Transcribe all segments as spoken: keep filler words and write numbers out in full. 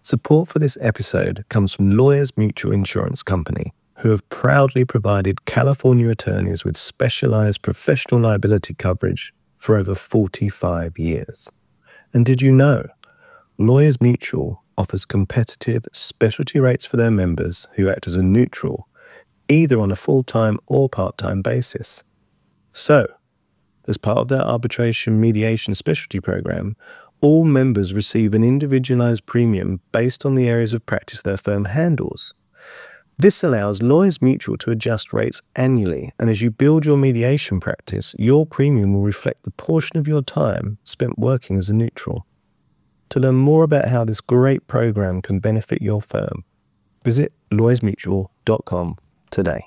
Support for this episode comes from Lawyers Mutual Insurance Company, who have proudly provided California attorneys with specialized professional liability coverage for over forty-five years. And did you know Lawyers Mutual offers competitive specialty rates for their members who act as a neutral, either on a full-time or part-time basis? So, as part of their arbitration mediation specialty program, all members receive an individualized premium based on the areas of practice their firm handles. This allows Lawyers Mutual to adjust rates annually, and as you build your mediation practice, your premium will reflect the portion of your time spent working as a neutral. To learn more about how this great program can benefit your firm, visit lawyers mutual dot com today.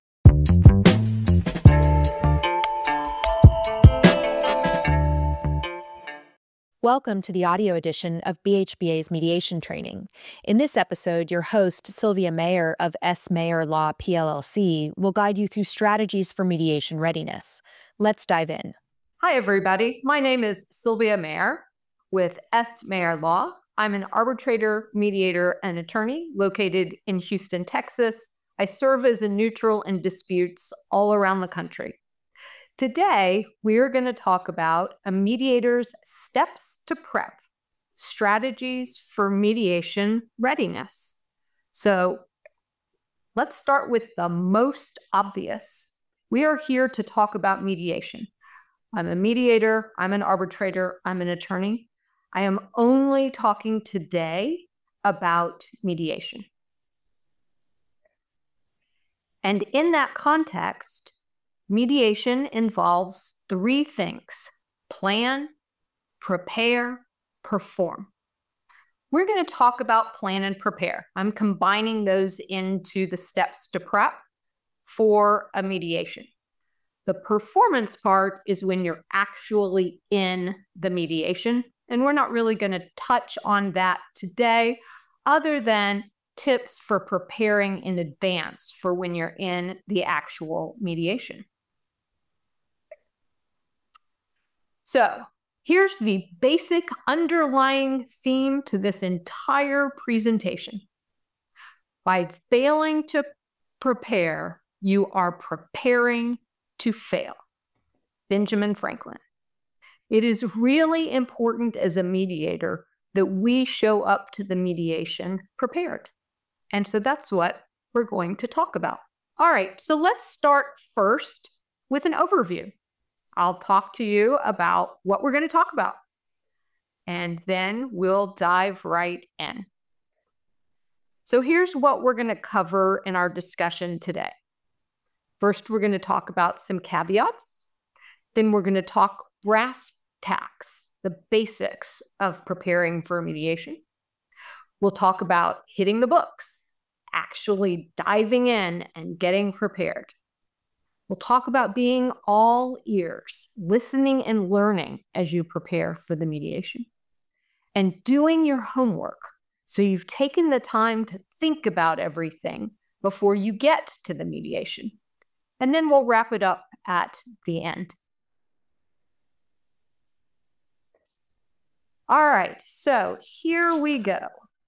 Welcome to the audio edition of B H B A's mediation training. In this episode, your host, Sylvia Mayer of S. Mayer Law, P L L C, will guide you through strategies for mediation readiness. Let's dive in. Hi, everybody. My name is Sylvia Mayer with S. Mayer Law. I'm an arbitrator, mediator, and attorney located in Houston, Texas. I serve as a neutral in disputes all around the country. Today, we're going to talk about a mediator's steps to prep, strategies for mediation readiness. So let's start with the most obvious. We are here to talk about mediation. I'm a mediator, I'm an arbitrator, I'm an attorney. I am only talking today about mediation. And in that context, mediation involves three things: plan, prepare, perform. We're going to talk about plan and prepare. I'm combining those into the steps to prep for a mediation. The performance part is when you're actually in the mediation, and we're not really going to touch on that today, other than tips for preparing in advance for when you're in the actual mediation. So here's the basic underlying theme to this entire presentation. By failing to prepare, you are preparing to fail. Benjamin Franklin. It is really important as a mediator that we show up to the mediation prepared. And so that's what we're going to talk about. All right, so let's start first with an overview. I'll talk to you about what we're going to talk about, and then we'll dive right in. So here's what we're going to cover in our discussion today. First, we're going to talk about some caveats. Then we're going to talk brass tacks, the basics of preparing for mediation. We'll talk about hitting the books, actually diving in and getting prepared. We'll talk about being all ears, listening and learning as you prepare for the mediation, and doing your homework so you've taken the time to think about everything before you get to the mediation. And then we'll wrap it up at the end. All right, so here we go.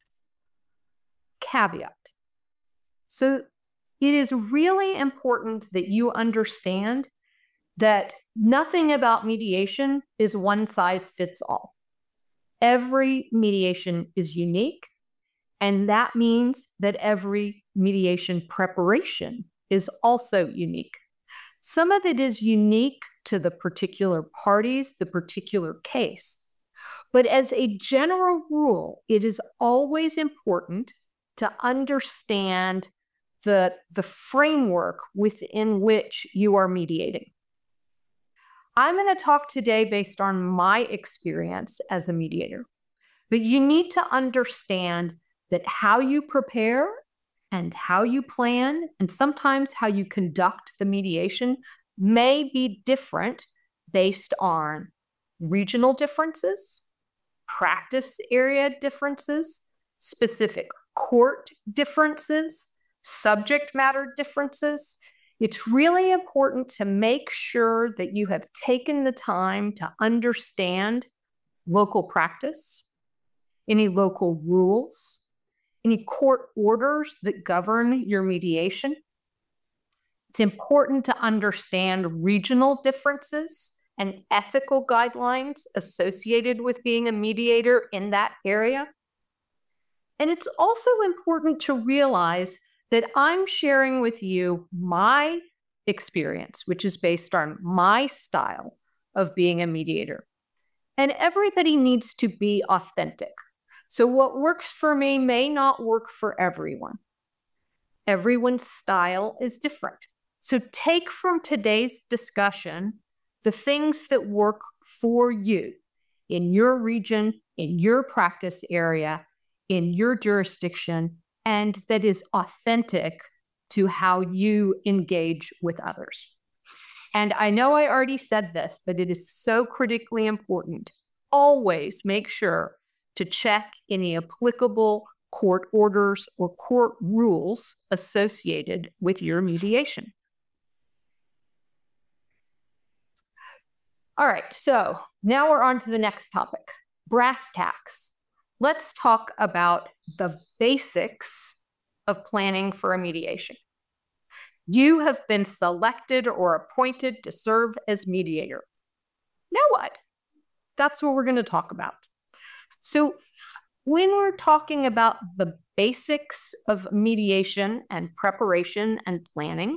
Caveat. So it is really important that you understand that nothing about mediation is one size fits all. Every mediation is unique, and that means that every mediation preparation is also unique. Some of it is unique to the particular parties, the particular case. But as a general rule, it is always important to understand the, the framework within which you are mediating. I'm going to talk today based on my experience as a mediator, but you need to understand that how you prepare and how you plan, and sometimes how you conduct the mediation, may be different based on regional differences, practice area differences, specific court differences, subject matter differences. It's really important to make sure that you have taken the time to understand local practice. any local rules, any court orders that govern your mediation. It's important to understand regional differences and ethical guidelines associated with being a mediator in that area. And it's also important to realize that I'm sharing with you my experience, which is based on my style of being a mediator. And everybody needs to be authentic. So what works for me may not work for everyone. Everyone's style is different. So take from today's discussion the things that work for you in your region, in your practice area, in your jurisdiction, and that is authentic to how you engage with others. And I know I already said this, but it is so critically important. Always make sure to check any applicable court orders or court rules associated with your mediation. All right, so now we're on to the next topic, brass tacks. Let's talk about the basics of planning for a mediation. You have been selected or appointed to serve as mediator. Now what? That's what we're going to talk about. So when we're talking about the basics of mediation and preparation and planning,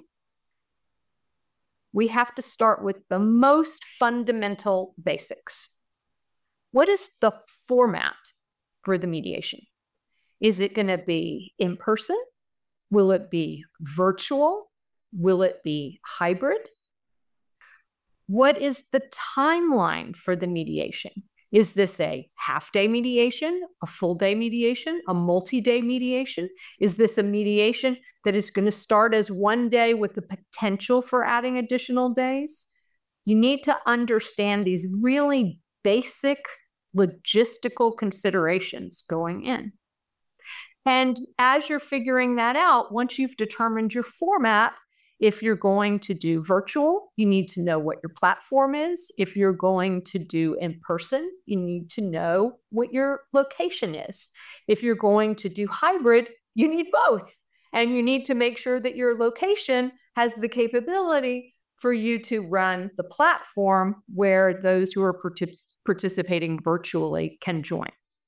we have to start with the most fundamental basics. What is the format for the mediation? Is it going to be in person? Will it be virtual? Will it be hybrid? What is the timeline for the mediation? Is this a half-day mediation, a full-day mediation, a multi-day mediation? Is this a mediation that is going to start as one day with the potential for adding additional days? You need to understand these really basic logistical considerations going in. And as you're figuring that out, once you've determined your format, if you're going to do virtual, you need to know what your platform is. If you're going to do in person, you need to know what your location is. If you're going to do hybrid, you need both. And you need to make sure that your location has the capability for you to run the platform where those who are partic- participating virtually can join.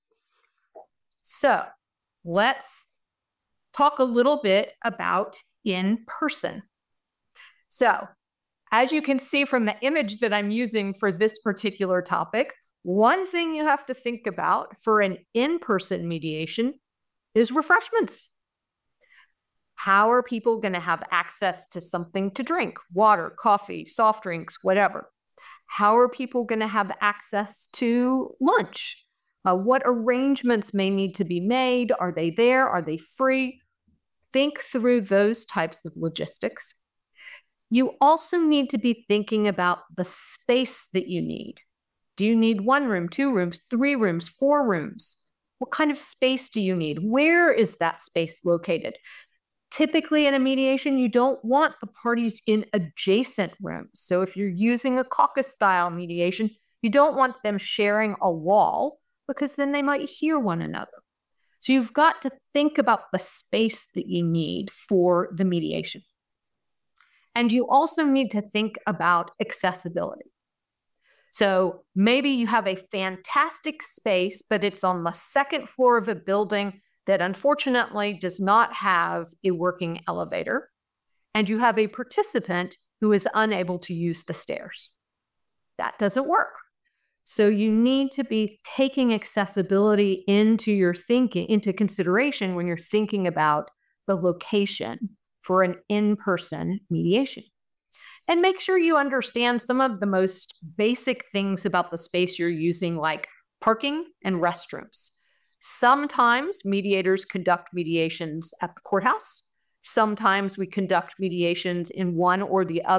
So let's talk a little bit about in person. So as you can see from the image that I'm using for this particular topic, one thing you have to think about for an in-person mediation is refreshments. How are people going to have access to something to drink? Water, coffee, soft drinks, whatever. How are people going to have access to lunch? Uh, what arrangements may need to be made? Are they there? Are they free? Think through those types of logistics. You also need to be thinking about the space that you need. Do you need one room, two rooms, three rooms, four rooms? What kind of space do you need? Where is that space located? Typically in a mediation, you don't want the parties in adjacent rooms. So if you're using a caucus style mediation, you don't want them sharing a wall because then they might hear one another. So you've got to think about the space that you need for the mediation. And you also need to think about accessibility. So maybe you have a fantastic space, but it's on the second floor of a building that unfortunately does not have a working elevator, and you have a participant who is unable to use the stairs. That doesn't work. So you need to be taking accessibility into your thinking, into consideration when you're thinking about the location for an in-person mediation. And make sure you understand some of the most basic things about the space you're using, like parking and restrooms. Sometimes mediators conduct mediations at the courthouse. Sometimes we conduct mediations in one or the other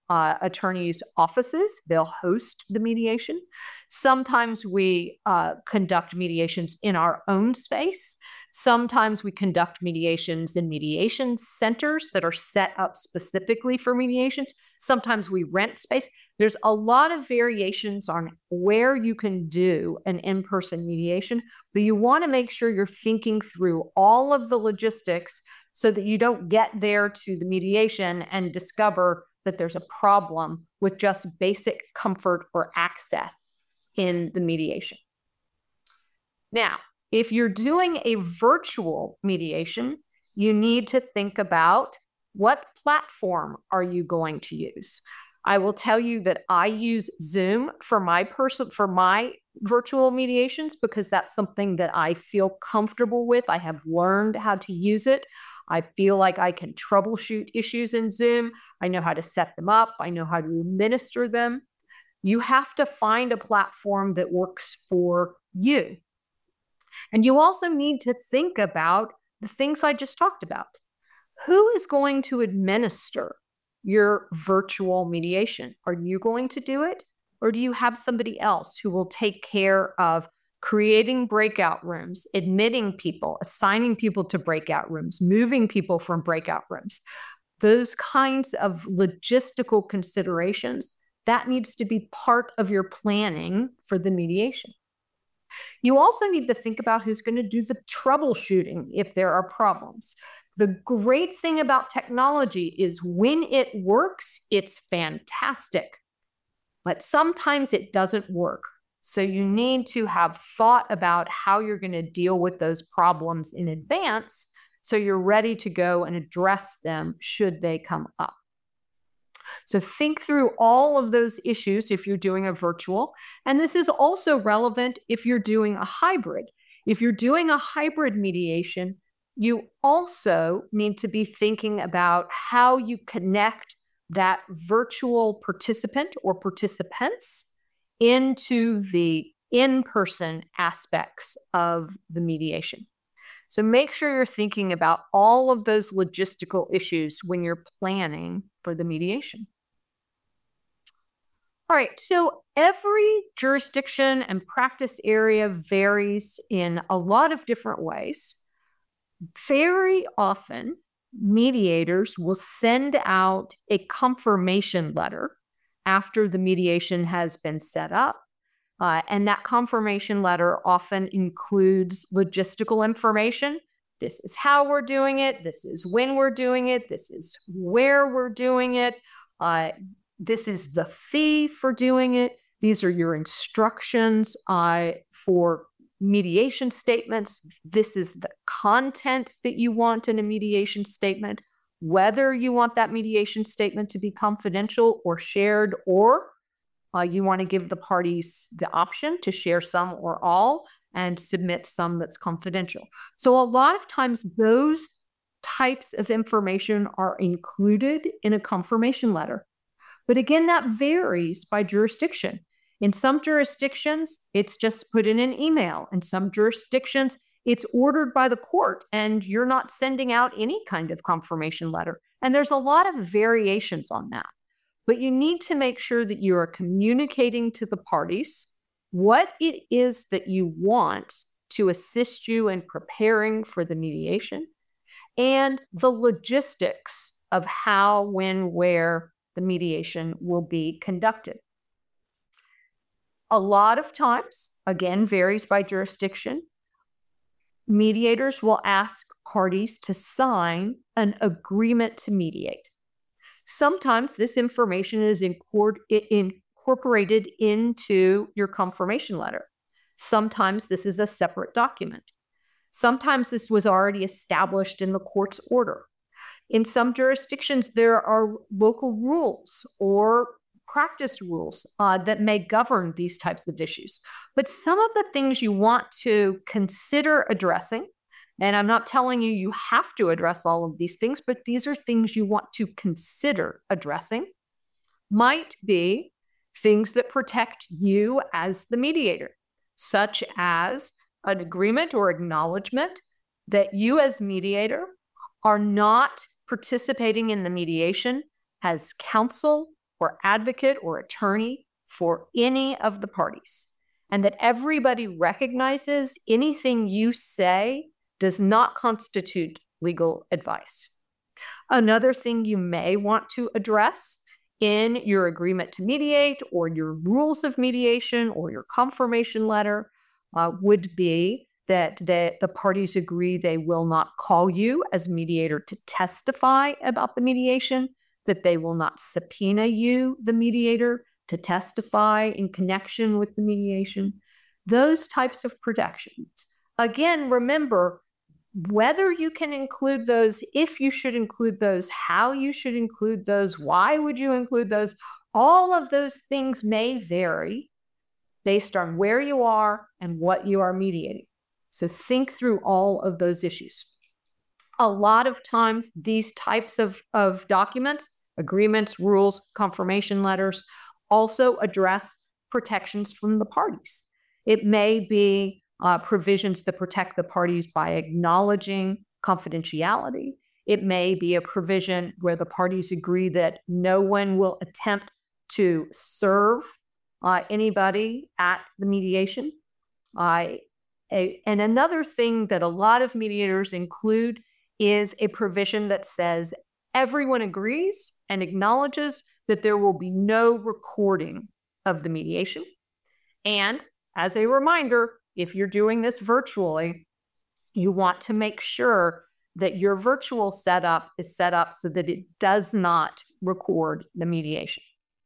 uh, attorneys' offices. They'll host the mediation. Sometimes we uh, conduct mediations in our own space. Sometimes we conduct mediations in mediation centers that are set up specifically for mediations. Sometimes we rent space. There's a lot of variations on where you can do an in-person mediation, but you want to make sure you're thinking through all of the logistics so that you don't get there to the mediation and discover that there's a problem with just basic comfort or access in the mediation. Now, if you're doing a virtual mediation, you need to think about what platform are you going to use. I will tell you that I use Zoom for my person for my virtual mediations because that's something that I feel comfortable with. I have learned how to use it. I feel like I can troubleshoot issues in Zoom. I know how to set them up. I know how to administer them. You have to find a platform that works for you. And you also need to think about the things I just talked about. Who is going to administer your virtual mediation? Are you going to do it? Or do you have somebody else who will take care of creating breakout rooms, admitting people, assigning people to breakout rooms, moving people from breakout rooms? Those kinds of logistical considerations, that needs to be part of your planning for the mediation. You also need to think about who's going to do the troubleshooting if there are problems. The great thing about technology is when it works, it's fantastic. But sometimes it doesn't work. So you need to have thought about how you're going to deal with those problems in advance so you're ready to go and address them should they come up. So think through all of those issues if you're doing a virtual. And this is also relevant if you're doing a hybrid. If you're doing a hybrid mediation, you also need to be thinking about how you connect that virtual participant or participants into the in-person aspects of the mediation. So make sure you're thinking about all of those logistical issues when you're planning for the mediation. All right, so every jurisdiction and practice area varies in a lot of different ways. Very often, mediators will send out a confirmation letter after the mediation has been set up. Uh, and that confirmation letter often includes logistical information. This is how we're doing it. This is when we're doing it. This is where we're doing it. Uh, this is the fee for doing it. These are your instructions uh, for mediation statements. This is the content that you want in a mediation statement, whether you want that mediation statement to be confidential or shared, or uh, you want to give the parties the option to share some or all and submit some that's confidential. So a lot of times those types of information are included in a confirmation letter. But again, that varies by jurisdiction. In some jurisdictions, it's just put in an email. In some jurisdictions, it's ordered by the court and you're not sending out any kind of confirmation letter. And there's a lot of variations on that. But you need to make sure that you are communicating to the parties what it is that you want to assist you in preparing for the mediation and the logistics of how, when, where the mediation will be conducted. A lot of times, again, varies by jurisdiction, mediators will ask parties to sign an agreement to mediate. Sometimes this information is incorporated into your confirmation letter. Sometimes this is a separate document. Sometimes this was already established in the court's order. In some jurisdictions, there are local rules or practice rules uh, that may govern these types of issues. But some of the things you want to consider addressing, and I'm not telling you you have to address all of these things, but these are things you want to consider addressing, might be things that protect you as the mediator, such as an agreement or acknowledgement that you as mediator are not participating in the mediation as counsel or advocate or attorney for any of the parties, and that everybody recognizes anything you say does not constitute legal advice. Another thing you may want to address in your agreement to mediate or your rules of mediation or your confirmation letter uh, would be that the, the parties agree they will not call you as mediator to testify about the mediation, that they will not subpoena you, the mediator, to testify in connection with the mediation. Those types of protections. Again, remember, whether you can include those, if you should include those, how you should include those, why would you include those, all of those things may vary based on where you are and what you are mediating. So think through all of those issues. A lot of times, these types of, of documents, agreements, rules, confirmation letters, also address protections from the parties. It may be uh, provisions that protect the parties by acknowledging confidentiality. It may be a provision where the parties agree that no one will attempt to serve uh, anybody at the mediation. Uh, a, and another thing that a lot of mediators include is a provision that says everyone agrees and acknowledges that there will be no recording of the mediation. And as a reminder, if you're doing this virtually, you want to make sure that your virtual setup is set up so that it does not record the mediation.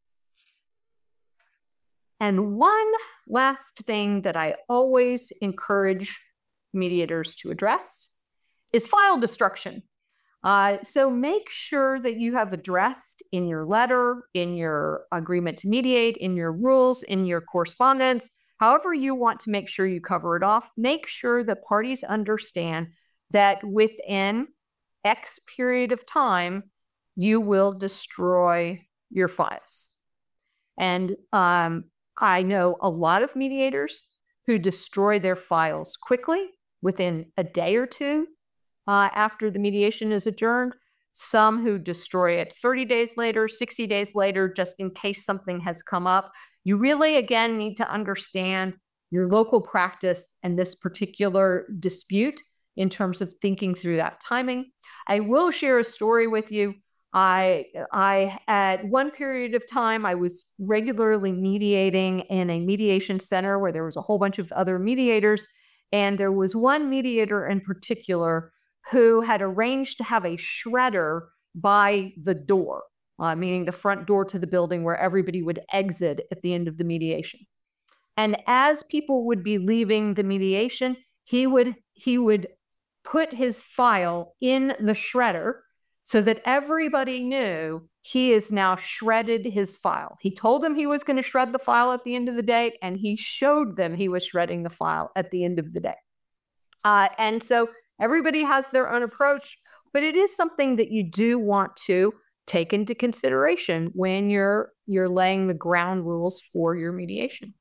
And one last thing that I always encourage mediators to address is file destruction. Uh, so make sure that you have addressed in your letter, in your agreement to mediate, in your rules, in your correspondence, however you want to make sure you cover it off, make sure that parties understand that within X period of time, you will destroy your files. And um, I know a lot of mediators who destroy their files quickly, within a day or two uh, after the mediation is adjourned. Some who destroy it thirty days later, sixty days later, just in case something has come up. You really, again, need to understand your local practice and this particular dispute in terms of thinking through that timing. I will share a story with you. I, I, at one period of time, I was regularly mediating in a mediation center where there was a whole bunch of other mediators. And there was one mediator in particular who had arranged to have a shredder by the door, uh, meaning the front door to the building where everybody would exit at the end of the mediation. And as people would be leaving the mediation, he would, he would put his file in the shredder so that everybody knew he has now shredded his file. He told them he was going to shred the file at the end of the day, and he showed them he was shredding the file at the end of the day. Uh, and so everybody has their own approach, but it is something that you do want to take into consideration when you're, you're laying the ground rules for your mediation.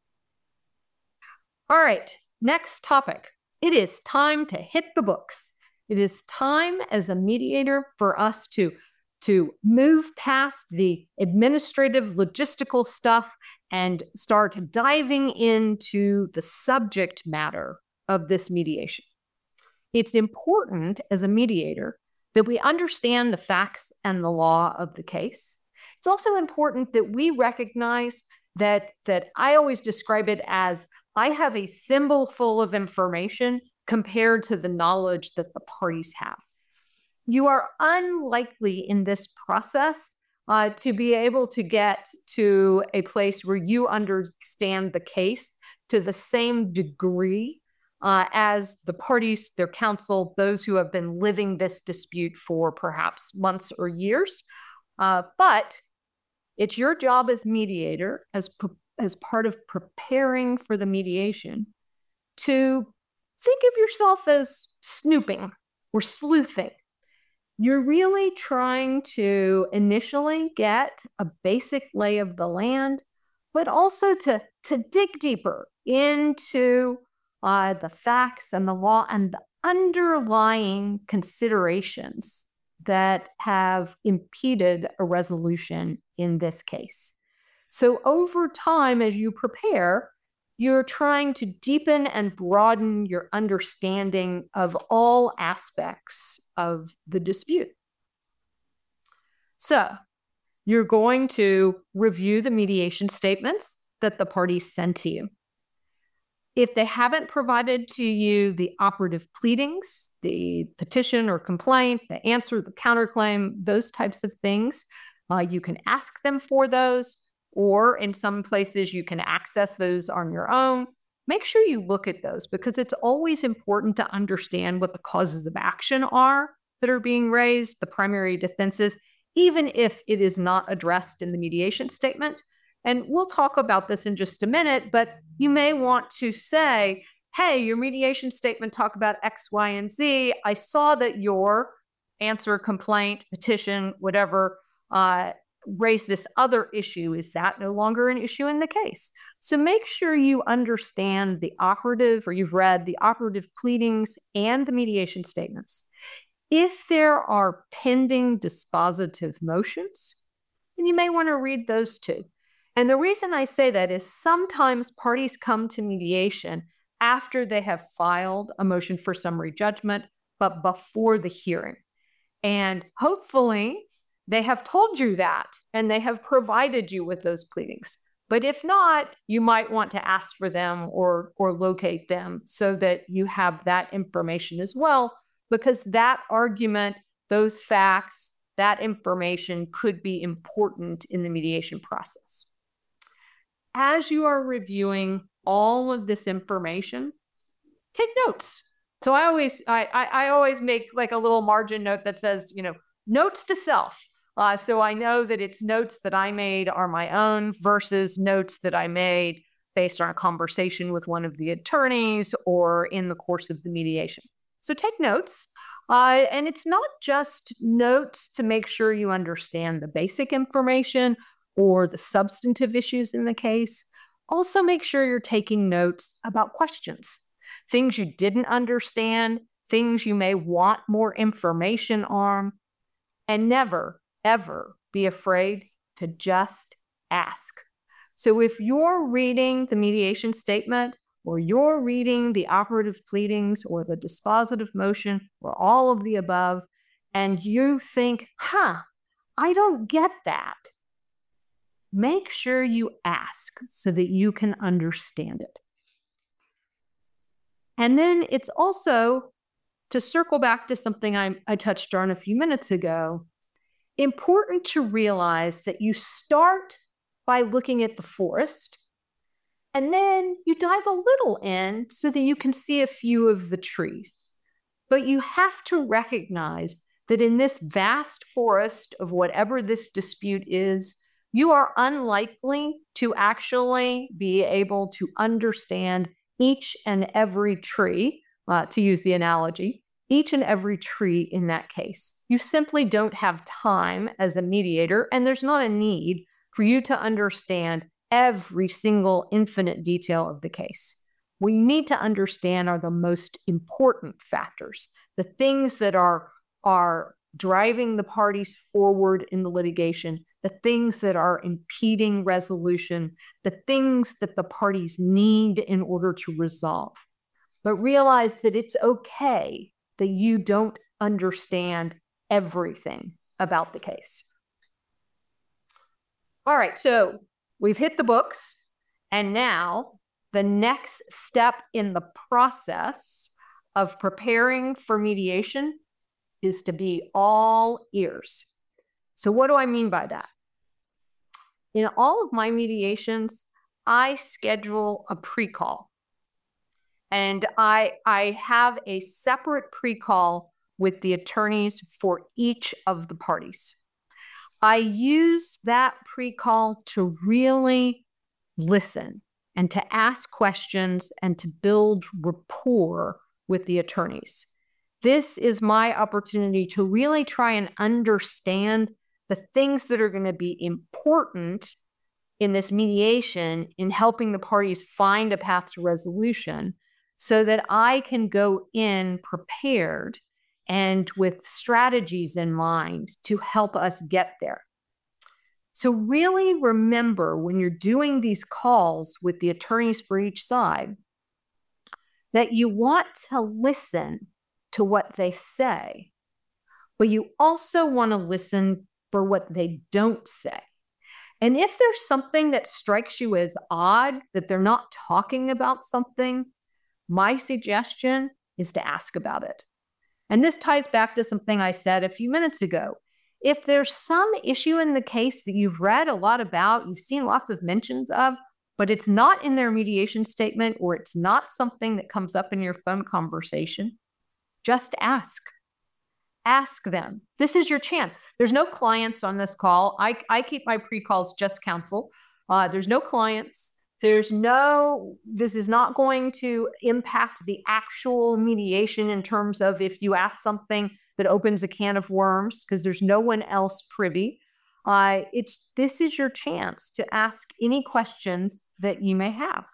All right, next topic. It is time to hit the books. It is time as a mediator for us to, to move past the administrative logistical stuff and start diving into the subject matter of this mediation. It's important as a mediator that we understand the facts and the law of the case. It's also important that we recognize that, that I always describe it as I have a thimble full of information compared to the knowledge that the parties have. You are unlikely in this process uh, to be able to get to a place where you understand the case to the same degree uh, as the parties, their counsel, those who have been living this dispute for perhaps months or years. Uh, but it's your job as mediator, as, as part of preparing for the mediation, to think of yourself as snooping or sleuthing. You're really trying to initially get a basic lay of the land, but also to, to dig deeper into uh, the facts and the law and the underlying considerations that have impeded a resolution in this case. So over time, as you prepare, you're trying to deepen and broaden your understanding of all aspects of the dispute. So you're going to review the mediation statements that the parties send to you. If they haven't provided to you the operative pleadings, the petition or complaint, the answer, the counterclaim, those types of things, uh, you can ask them for those, or in some places you can access those on your own. Make sure you look at those because it's always important to understand what the causes of action are that are being raised, the primary defenses, even if it is not addressed in the mediation statement. And we'll talk about this in just a minute, but you may want to say, hey, your mediation statement talked about X, Y, and Z. I saw that your answer, complaint, petition, whatever, uh, raised this other issue. Is that no longer an issue in the case? So make sure you understand the operative, or you've read the operative pleadings and the mediation statements. If there are pending dispositive motions, then you may want to read those too. And the reason I say that is sometimes parties come to mediation after they have filed a motion for summary judgment, but before the hearing. And hopefully they have told you that and they have provided you with those pleadings. But if not, you might want to ask for them or, or locate them so that you have that information as well, because that argument, those facts, that information could be important in the mediation process. As you are reviewing all of this information, take notes. So I always, I, I, I always make like a little margin note that says, you know, notes to self. Uh, so I know that it's notes that I made are my own versus notes that I made based on a conversation with one of the attorneys or in the course of the mediation. So take notes. Uh, and it's not just notes to make sure you understand the basic information or the substantive issues in the case. Also make sure you're taking notes about questions, things you didn't understand, things you may want more information on, and never, ever be afraid to just ask. So if you're reading the mediation statement, or you're reading the operative pleadings or the dispositive motion or all of the above, and you think, huh, I don't get that, make sure you ask so that you can understand it. And then it's also, to circle back to something I, I touched on a few minutes ago, important to realize that you start by looking at the forest, and then you dive a little in so that you can see a few of the trees. But you have to recognize that in this vast forest of whatever this dispute is, you are unlikely to actually be able to understand each and every tree, uh, to use the analogy, each and every tree in that case. You simply don't have time as a mediator, and there's not a need for you to understand every single infinite detail of the case. What you need to understand are the most important factors, the things that are, are driving the parties forward in the litigation, the things that are impeding resolution, the things that the parties need in order to resolve. But realize that it's okay that you don't understand everything about the case. All right, so we've hit the books, and now the next step in the process of preparing for mediation is to be all ears. So what do I mean by that? In all of my mediations, I schedule a pre-call. And I, I have a separate pre-call with the attorneys for each of the parties. I use that pre-call to really listen and to ask questions and to build rapport with the attorneys. This is my opportunity to really try and understand the things that are going to be important in this mediation in helping the parties find a path to resolution so that I can go in prepared and with strategies in mind to help us get there. So really remember when you're doing these calls with the attorneys for each side that you want to listen to what they say, but you also want to listen for what they don't say. And if there's something that strikes you as odd, that they're not talking about something, my suggestion is to ask about it. And this ties back to something I said a few minutes ago. If there's some issue in the case that you've read a lot about, you've seen lots of mentions of, but it's not in their mediation statement, or it's not something that comes up in your phone conversation, just ask. Ask them. This is your chance. There's no clients on this call. I, I keep my pre-calls just counsel. Uh, there's no clients. There's no, this is not going to impact the actual mediation in terms of if you ask something that opens a can of worms, because there's no one else privy. Uh, it's, this is your chance to ask any questions that you may have.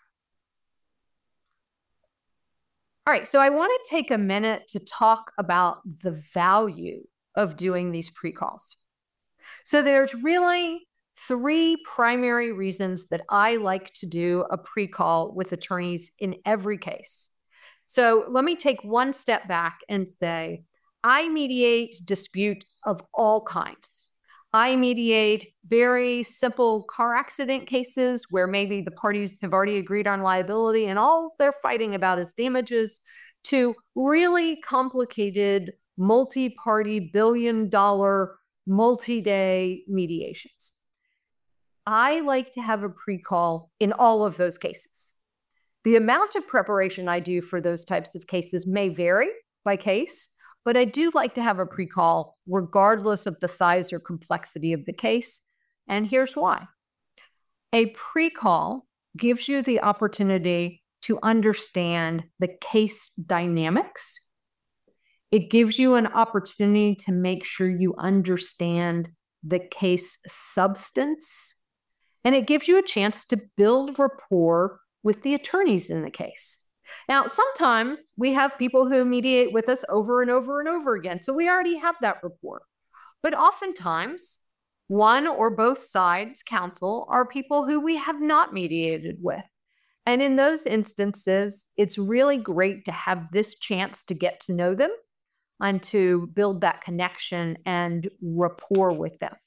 All right, so I want to take a minute to talk about the value of doing these pre-calls. So there's really three primary reasons that I like to do a pre-call with attorneys in every case. So let me take one step back and say, I mediate disputes of all kinds. I mediate very simple car accident cases where maybe the parties have already agreed on liability and all they're fighting about is damages, to really complicated multi-party billion dollar multi-day mediations. I like to have a pre-call in all of those cases. The amount of preparation I do for those types of cases may vary by case, but I do like to have a pre-call regardless of the size or complexity of the case. And here's why. A pre-call gives you the opportunity to understand the case dynamics. It gives you an opportunity to make sure you understand the case substance. And it gives you a chance to build rapport with the attorneys in the case. Now, sometimes we have people who mediate with us over and over and over again, so we already have that rapport. But oftentimes, one or both sides' counsel are people who we have not mediated with. And in those instances, it's really great to have this chance to get to know them and to build that connection and rapport with them.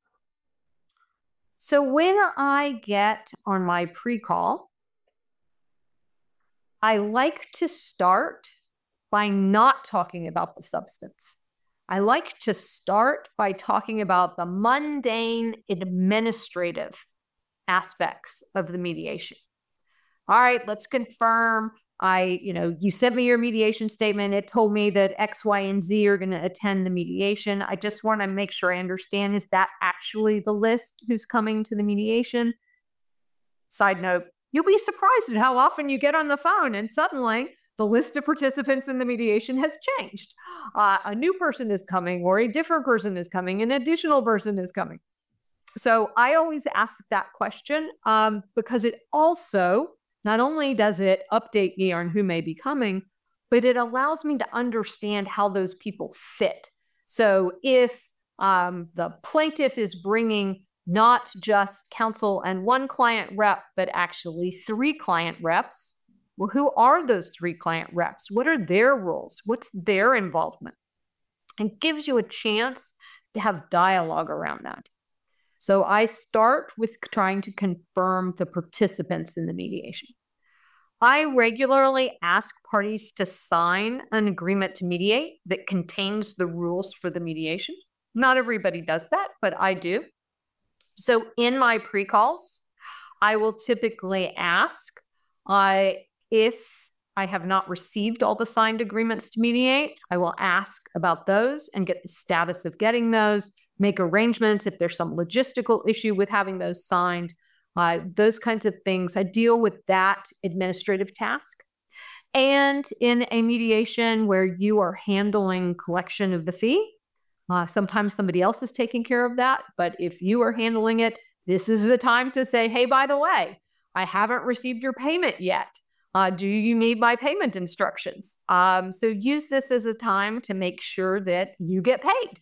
So when I get on my pre-call, I like to start by not talking about the substance. I like to start by talking about the mundane administrative aspects of the mediation. All right, let's confirm. I, you know, you sent me your mediation statement. It told me that X, Y, and Z are going to attend the mediation. I just want to make sure I understand, is that actually the list who's coming to the mediation? Side note, you'll be surprised at how often you get on the phone and suddenly the list of participants in the mediation has changed. Uh, a new person is coming, or a different person is coming, an additional person is coming. So I always ask that question um, because it also, not only does it update me on who may be coming, but it allows me to understand how those people fit. So if um, the plaintiff is bringing not just counsel and one client rep, but actually three client reps, well, who are those three client reps? What are their roles? What's their involvement? And gives you a chance to have dialogue around that. So I start with trying to confirm the participants in the mediation. I regularly ask parties to sign an agreement to mediate that contains the rules for the mediation. Not everybody does that, but I do. So in my pre-calls, I will typically ask uh, if I have not received all the signed agreements to mediate, I will ask about those and get the status of getting those, make arrangements if there's some logistical issue with having those signed, uh, those kinds of things. I deal with that administrative task. And in a mediation where you are handling collection of the fee, Uh, sometimes somebody else is taking care of that, but if you are handling it, this is the time to say, hey, by the way, I haven't received your payment yet. Uh, do you need my payment instructions? Um, so use this as a time to make sure that you get paid.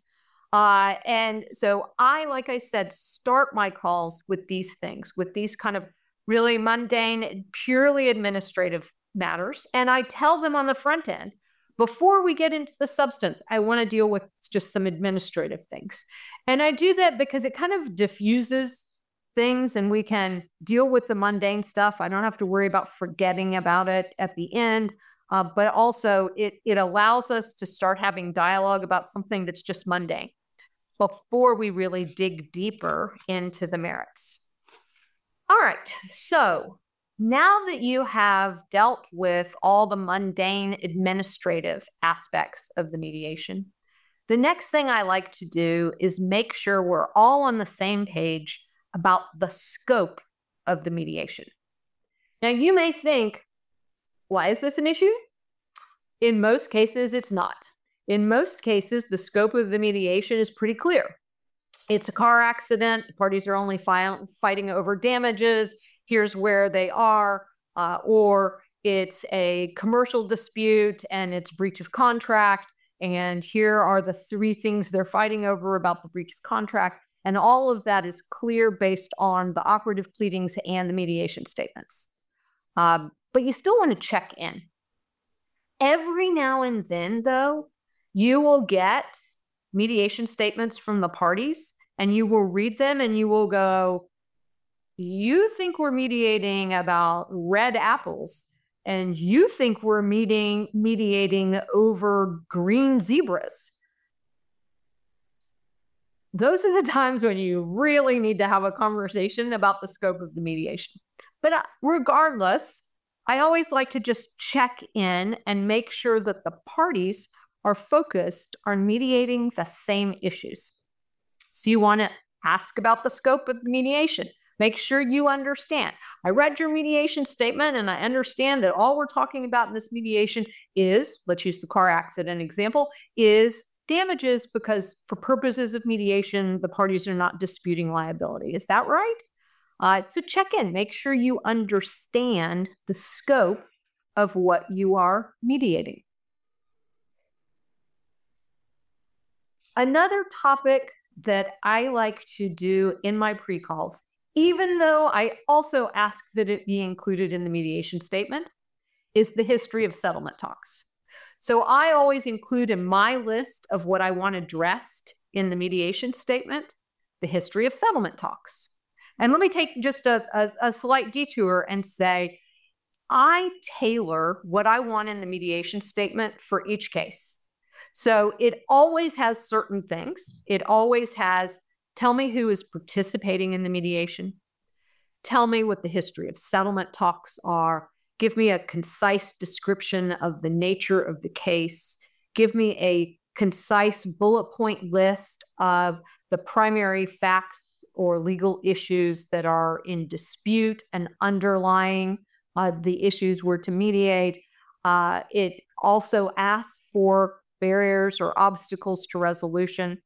Uh, and so I, like I said, start my calls with these things, with these kind of really mundane, purely administrative matters. And I tell them on the front end, before we get into the substance, I want to deal with just some administrative things. And I do that because it kind of diffuses things and we can deal with the mundane stuff. I don't have to worry about forgetting about it at the end. Uh, but also it, it allows us to start having dialogue about something that's just mundane before we really dig deeper into the merits. All right, so now that you have dealt with all the mundane administrative aspects of the mediation, the next thing I like to do is make sure we're all on the same page about the scope of the mediation. Now, you may think, why is this an issue? In most cases, it's not. In most cases, the scope of the mediation is pretty clear. It's a car accident. The parties are only fi- fighting over damages. Here's where they are. Uh, or it's a commercial dispute and it's breach of contract. And here are the three things they're fighting over about the breach of contract. And all of that is clear based on the operative pleadings and the mediation statements. Um, but you still want to check in. Every now and then, though, you will get mediation statements from the parties and you will read them and you will go, you think we're mediating about red apples and you think we're meeting, mediating over green zebras. Those are the times when you really need to have a conversation about the scope of the mediation. But regardless, I always like to just check in and make sure that the parties are focused on mediating the same issues. So you want to ask about the scope of the mediation. Make sure you understand. I read your mediation statement and I understand that all we're talking about in this mediation is, let's use the car accident example, is damages because for purposes of mediation, the parties are not disputing liability. Is that right? Uh, so check in, make sure you understand the scope of what you are mediating. Another topic that I like to do in my pre-calls, even though I also ask that it be included in the mediation statement, is the history of settlement talks. So I always include in my list of what I want addressed in the mediation statement, the history of settlement talks. And let me take just a, a, a slight detour and say, I tailor what I want in the mediation statement for each case. So it always has certain things. It always has, tell me who is participating in the mediation. Tell me what the history of settlement talks are. Give me a concise description of the nature of the case. Give me a concise bullet point list of the primary facts or legal issues that are in dispute and underlying uh, the issues we're to mediate. Uh, it also asks for barriers or obstacles to resolution.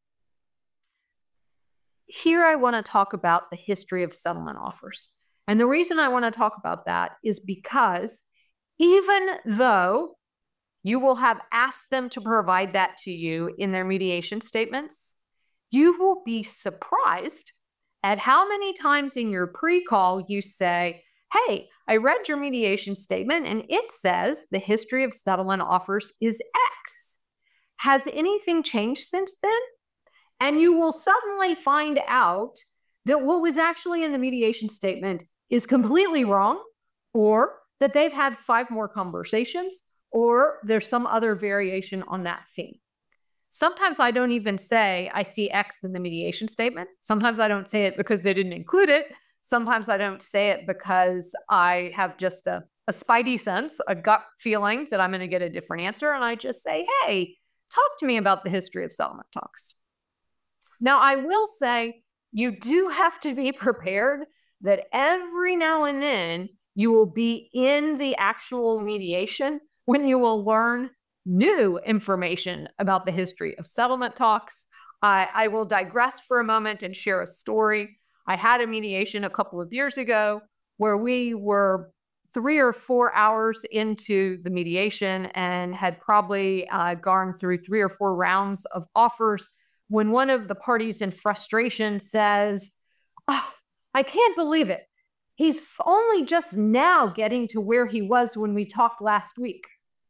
Here I want to talk about the history of settlement offers. And the reason I want to talk about that is because even though you will have asked them to provide that to you in their mediation statements, you will be surprised at how many times in your pre-call you say, hey, I read your mediation statement and it says the history of settlement offers is X. Has anything changed since then? And you will suddenly find out that what was actually in the mediation statement is completely wrong, or that they've had five more conversations, or there's some other variation on that theme. Sometimes I don't even say I see X in the mediation statement. Sometimes I don't say it because they didn't include it. Sometimes I don't say it because I have just a, a spidey sense, a gut feeling that I'm going to get a different answer. And I just say, hey, talk to me about the history of settlement talks. Now, I will say you do have to be prepared that every now and then you will be in the actual mediation when you will learn new information about the history of settlement talks. I, I will digress for a moment and share a story. I had a mediation a couple of years ago where we were three or four hours into the mediation and had probably uh, gone through three or four rounds of offers when one of the parties in frustration says, "Oh, I can't believe it. He's only just now getting to where he was when we talked last week."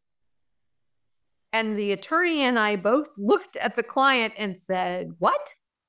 And the attorney and I both looked at the client and said, "What?"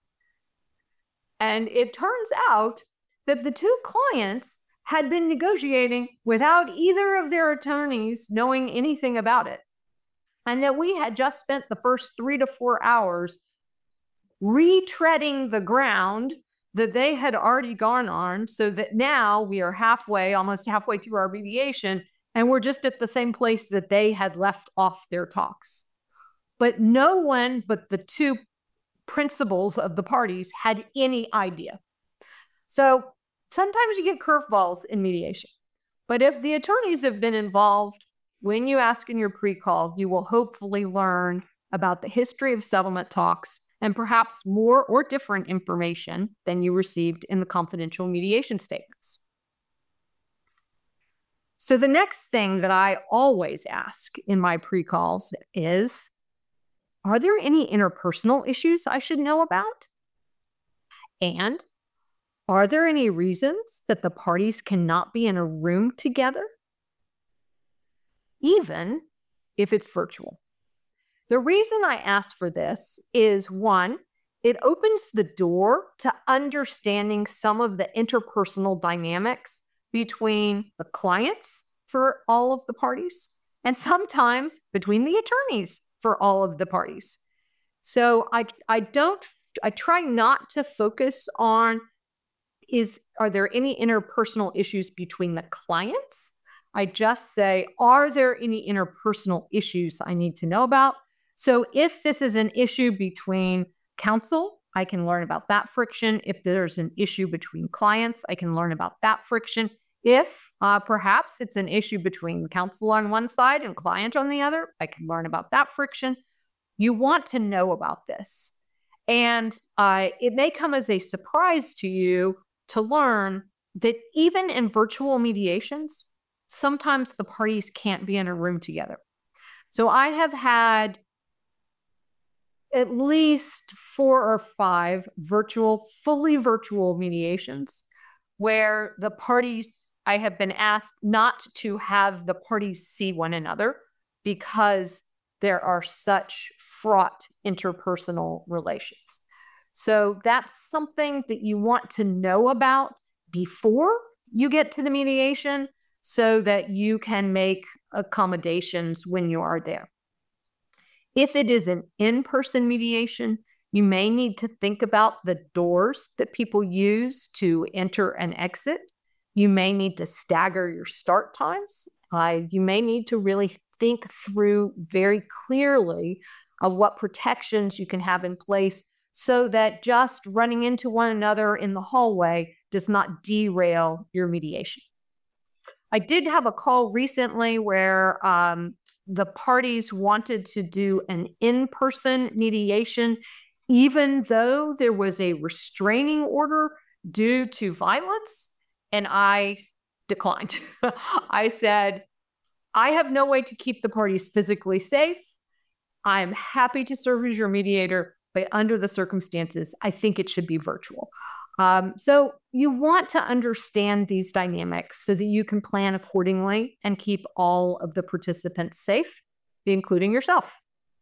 And it turns out that the two clients had been negotiating without either of their attorneys knowing anything about it. And that we had just spent the first three to four hours retreading the ground that they had already gone on, so that now we are halfway, almost halfway through our mediation, and we're just at the same place that they had left off their talks. But no one but the two principals of the parties had any idea. So sometimes you get curveballs in mediation. But if the attorneys have been involved, when you ask in your pre-call, you will hopefully learn about the history of settlement talks and perhaps more or different information than you received in the confidential mediation statements. So the next thing that I always ask in my pre-calls is, are there any interpersonal issues I should know about? And are there any reasons that the parties cannot be in a room together, even if it's virtual? The reason I ask for this is, one, it opens the door to understanding some of the interpersonal dynamics between the clients for all of the parties, and sometimes between the attorneys for all of the parties. So I, I don't, I try not to focus on, is, are there any interpersonal issues between the clients? I just say, are there any interpersonal issues I need to know about? So if this is an issue between counsel, I can learn about that friction. If there's an issue between clients, I can learn about that friction. If uh, perhaps it's an issue between counsel on one side and client on the other, I can learn about that friction. You want to know about this. And uh, it may come as a surprise to you to learn that even in virtual mediations, sometimes the parties can't be in a room together. So I have had at least four or five virtual, fully virtual mediations where the parties, I have been asked not to have the parties see one another because there are such fraught interpersonal relations. So that's something that you want to know about before you get to the mediation so that you can make accommodations when you are there. If it is an in-person mediation, you may need to think about the doors that people use to enter and exit. You may need to stagger your start times. Uh, you may need to really think through very clearly of what protections you can have in place so that just running into one another in the hallway does not derail your mediation. I did have a call recently where um, the parties wanted to do an in-person mediation, even though there was a restraining order due to violence, and I declined. I said, I have no way to keep the parties physically safe. I'm happy to serve as your mediator, but under the circumstances, I think it should be virtual. Um, so you want to understand these dynamics so that you can plan accordingly and keep all of the participants safe, including yourself.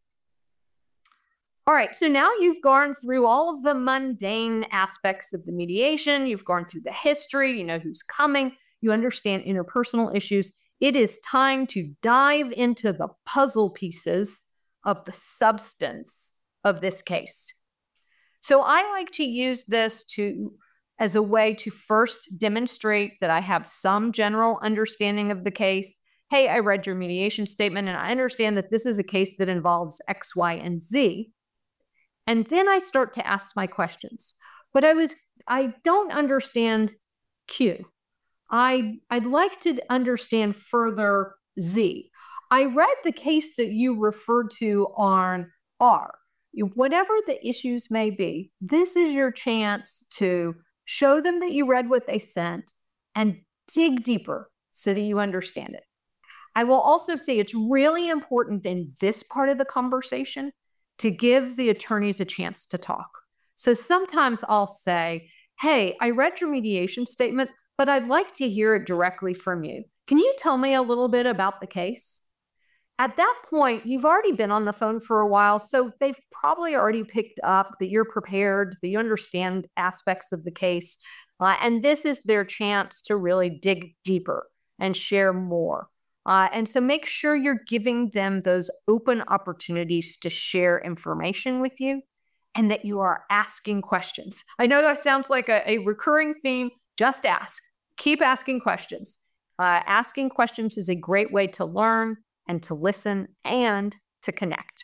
All right, so now you've gone through all of the mundane aspects of the mediation. You've gone through the history, you know who's coming, you understand interpersonal issues. It is time to dive into the puzzle pieces of the substance of this case. So I like to use this to as a way to first demonstrate that I have some general understanding of the case. Hey, I read your mediation statement and I understand that this is a case that involves X, Y, and Z. And then I start to ask my questions. But I was I don't understand Q. I, I'd like to understand further Z. I read the case that you referred to on R. Whatever the issues may be, this is your chance to show them that you read what they sent and dig deeper so that you understand it. I will also say it's really important in this part of the conversation to give the attorneys a chance to talk. So sometimes I'll say, hey, I read your mediation statement, but I'd like to hear it directly from you. Can you tell me a little bit about the case? At that point, you've already been on the phone for a while, so they've probably already picked up that you're prepared, that you understand aspects of the case, uh, and this is their chance to really dig deeper and share more. Uh, and so make sure you're giving them those open opportunities to share information with you and that you are asking questions. I know that sounds like a, a recurring theme. Just ask. Keep asking questions. Uh, asking questions is a great way to learn and to listen and to connect.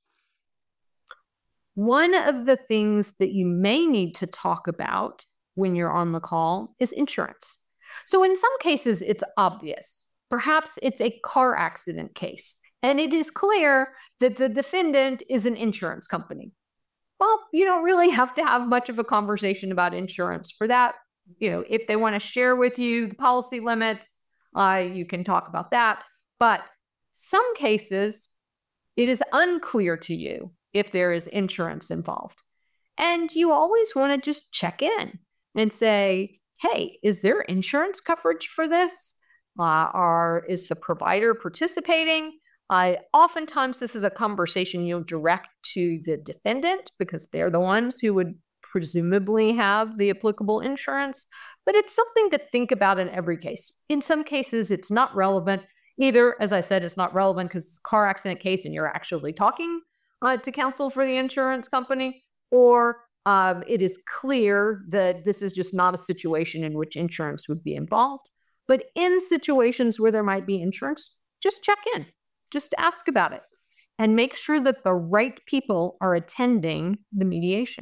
One of the things that you may need to talk about when you're on the call is insurance. So in some cases, it's obvious. Perhaps it's a car accident case, and it is clear that the defendant is an insurance company. Well, you don't really have to have much of a conversation about insurance for that. You know, if they want to share with you the policy limits, uh, you can talk about that. But some cases, it is unclear to you if there is insurance involved. And you always want to just check in and say, hey, is there insurance coverage for this? Uh, or is the provider participating? Uh, oftentimes, this is a conversation you'll direct to the defendant because they're the ones who would presumably have the applicable insurance. But it's something to think about in every case. In some cases, it's not relevant. Either, as I said, it's not relevant because it's a car accident case and you're actually talking uh, to counsel for the insurance company, or um, it is clear that this is just not a situation in which insurance would be involved. But in situations where there might be insurance, just check in, just ask about it, and make sure that the right people are attending the mediation.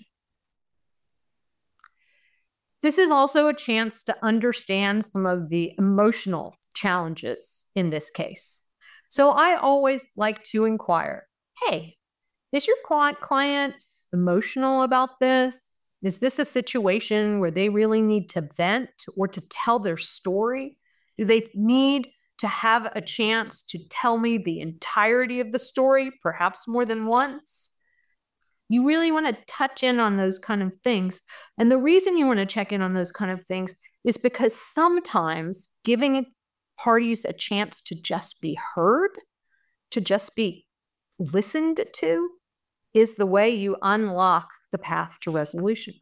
This is also a chance to understand some of the emotional challenges in this case. So I always like to inquire, hey, is your client emotional about this? Is this a situation where they really need to vent or to tell their story? Do they need to have a chance to tell me the entirety of the story, perhaps more than once? You really want to touch in on those kind of things. And the reason you want to check in on those kind of things is because sometimes giving parties a chance to just be heard, to just be listened to, is the way you unlock the path to resolution.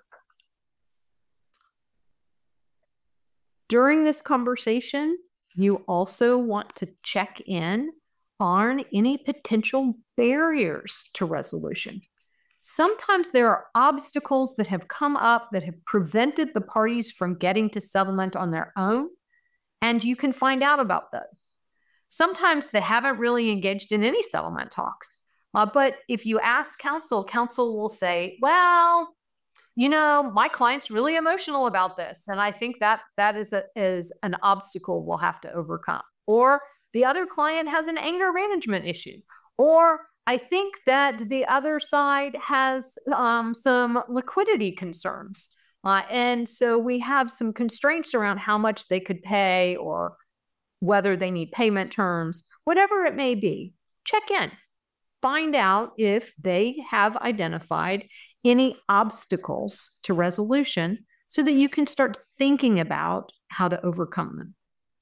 During this conversation, you also want to check in on any potential barriers to resolution. Sometimes there are obstacles that have come up that have prevented the parties from getting to settlement on their own, and you can find out about those. Sometimes they haven't really engaged in any settlement talks. Uh, but if you ask counsel, counsel will say, well, you know, my client's really emotional about this, and I think that that is, a, is an obstacle we'll have to overcome. Or the other client has an anger management issue. Or I think that the other side has um, some liquidity concerns. Uh, and so we have some constraints around how much they could pay or whether they need payment terms, whatever it may be. Check in. Find out if they have identified any obstacles to resolution so that you can start thinking about how to overcome them.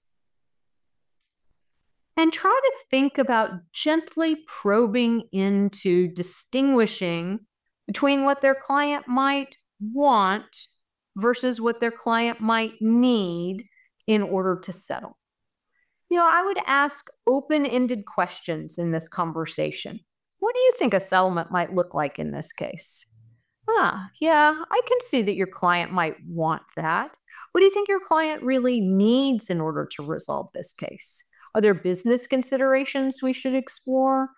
And try to think about gently probing into distinguishing between what their client might want versus what their client might need in order to settle. You know, I would ask open-ended questions in this conversation. What do you think a settlement might look like in this case? Ah, yeah, I can see that your client might want that. What do you think your client really needs in order to resolve this case? Are there business considerations we should explore?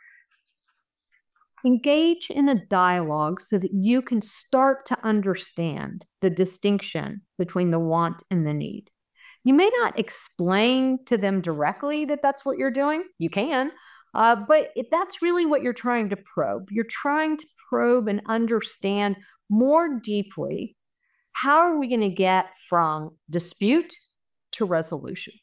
Engage in a dialogue so that you can start to understand the distinction between the want and the need. You may not explain to them directly that that's what you're doing. You can, uh, but if that's really what you're trying to probe. You're trying to probe and understand more deeply, how are we going to get from dispute to resolution?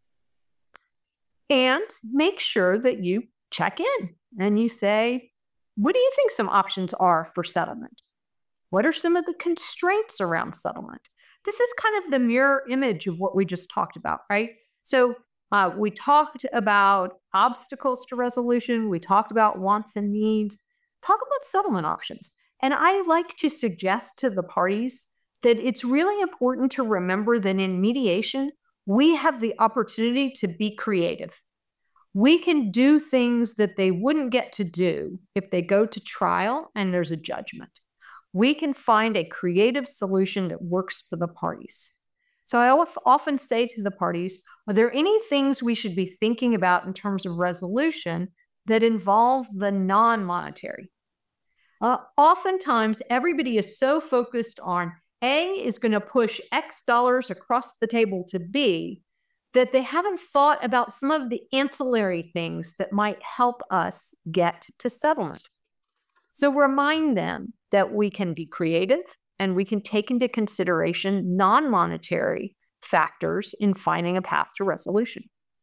And make sure that you check in and you say, what do you think some options are for settlement? What are some of the constraints around settlement? This is kind of the mirror image of what we just talked about, right? So uh, we talked about obstacles to resolution. We talked about wants and needs. Talk about settlement options. And I like to suggest to the parties that it's really important to remember that in mediation, we have the opportunity to be creative. We can do things that they wouldn't get to do if they go to trial and there's a judgment. We can find a creative solution that works for the parties. So I often say to the parties, are there any things we should be thinking about in terms of resolution that involve the non-monetary? Uh, oftentimes, everybody is so focused on A is going to push X dollars across the table to B that they haven't thought about some of the ancillary things that might help us get to settlement. So remind them that we can be creative and we can take into consideration non-monetary factors in finding a path to resolution.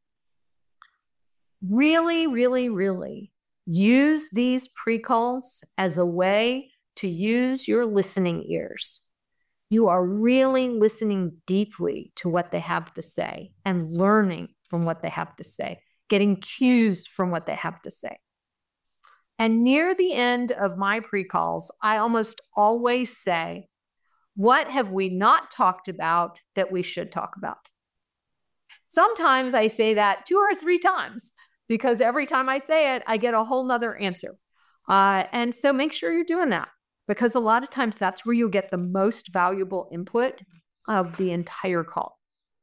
Really, really, really use these pre-calls as a way to use your listening ears. You are really listening deeply to what they have to say and learning from what they have to say, getting cues from what they have to say. And near the end of my pre-calls, I almost always say, what have we not talked about that we should talk about? Sometimes I say that two or three times because every time I say it, I get a whole nother answer. Uh, and so make sure you're doing that, because a lot of times that's where you'll get the most valuable input of the entire call.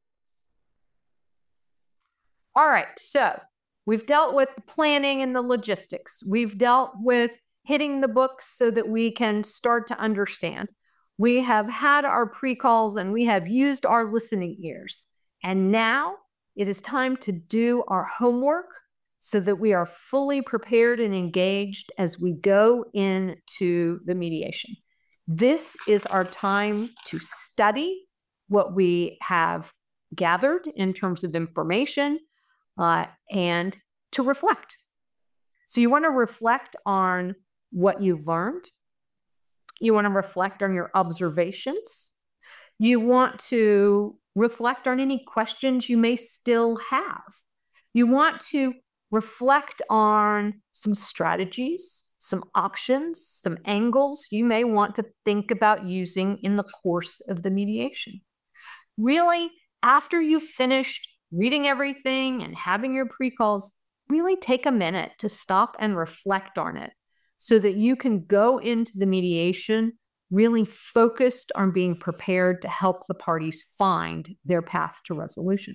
All right, so we've dealt with the planning and the logistics. We've dealt with hitting the books so that we can start to understand. We have had our pre-calls and we have used our listening ears. And now it is time to do our homework so that we are fully prepared and engaged as we go into the mediation. This is our time to study what we have gathered in terms of information uh, and to reflect. So you want to reflect on what you've learned. You want to reflect on your observations. You want to reflect on any questions you may still have. You want to reflect on some strategies, some options, some angles you may want to think about using in the course of the mediation. Really, after you've finished reading everything and having your pre-calls, really take a minute to stop and reflect on it so that you can go into the mediation really focused on being prepared to help the parties find their path to resolution.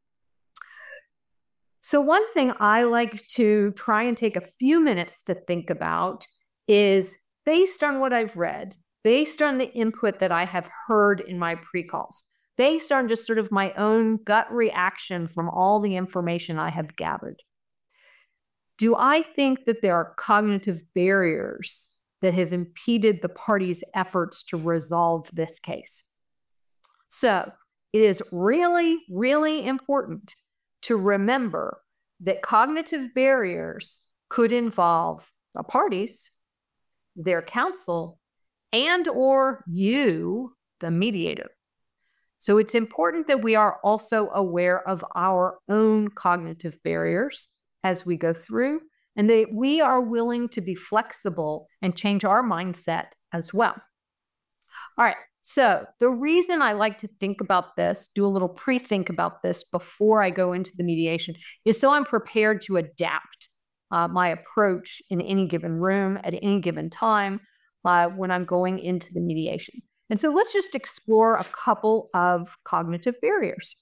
So one thing I like to try and take a few minutes to think about is, based on what I've read, based on the input that I have heard in my pre-calls, based on just sort of my own gut reaction from all the information I have gathered, do I think that there are cognitive barriers that have impeded the parties' efforts to resolve this case? So it is really, really important to remember that cognitive barriers could involve the parties, their counsel, and or you, the mediator. So it's important that we are also aware of our own cognitive barriers as we go through, and that we are willing to be flexible and change our mindset as well. All right, so the reason I like to think about this, do a little pre-think about this before I go into the mediation, is so I'm prepared to adapt uh, my approach in any given room at any given time uh, when I'm going into the mediation. And so let's just explore a couple of cognitive barriers.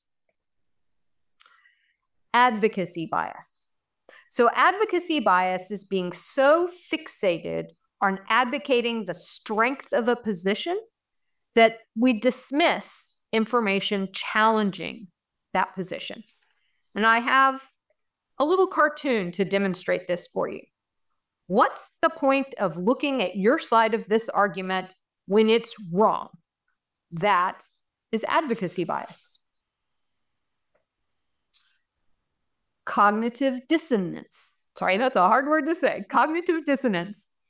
Advocacy bias. So advocacy bias is being so fixated on advocating the strength of a position that we dismiss information challenging that position. And I have a little cartoon to demonstrate this for you. What's the point of looking at your side of this argument when it's wrong? That is advocacy bias. Cognitive dissonance. Sorry, that's a hard word to say. Cognitive dissonance